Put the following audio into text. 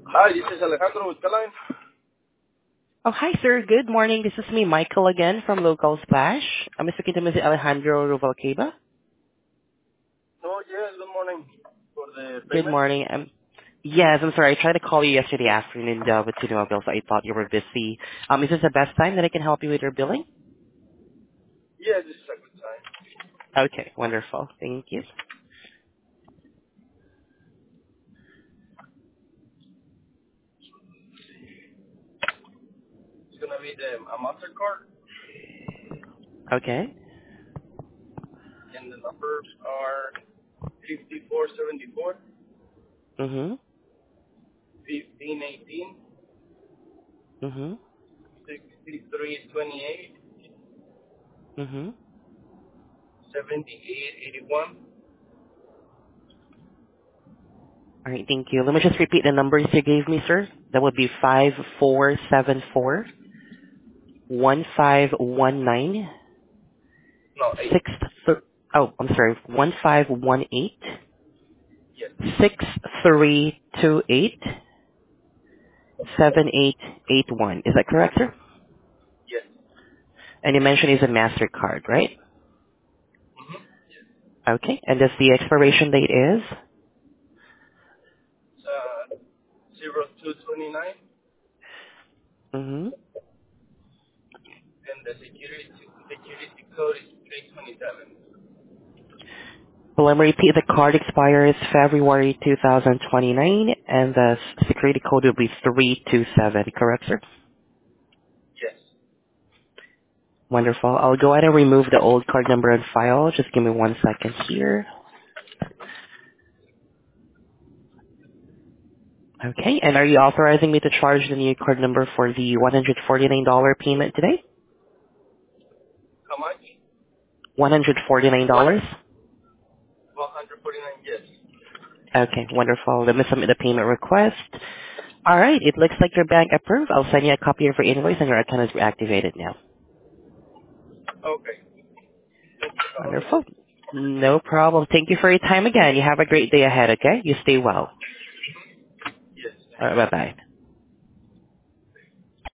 Hi, this is Alejandro with Caline. Oh, hi, sir. Good morning. This is me, Michael, again from Local Splash. I'm speaking to Mr. Alejandro Ruvalcaba. Oh, yes, good morning. For the Good payment? morning. Yes, I'm sorry. I tried to call you yesterday afternoon with Cinema Bills. I thought you were busy. Is this the best time that I can help you with your billing? Yeah, this is a good time. Okay, wonderful. Thank you. It's going to be a MasterCard, Okay. and the numbers are 5474, Mm-hmm. 1518, Mm-hmm. 6328, Mm-hmm. 7881. All right, thank you. Let me just repeat the numbers you gave me, sir. That would be 5474 1519 No, 8. 6. Oh, I'm sorry. 1518 Yes. 6328 7881. Is that correct, sir? Yes. And you mentioned it's a MasterCard, right? Mm-hmm. Yes. Okay. And does the expiration date is? It's 0229, Mm-hmm. and the security code is 327. Well, let me repeat. The card expires February 2029, and the security code will be 327. Correct, sir? Yes. Wonderful. I'll go ahead and remove the old card number and file. Just give me 1 second here. Okay. And are you authorizing me to charge the new card number for the $149 payment today? How much? What? $149? 149, yes. Okay, wonderful. Let me submit the payment request. All right, it looks like your bank approved. I'll send you a copy of your invoice and your account is reactivated now. Okay. Thank you for calling. Wonderful. No problem. Thank you for your time again. You have a great day ahead, okay? You stay well. Yes, All thank you. right, bye-bye.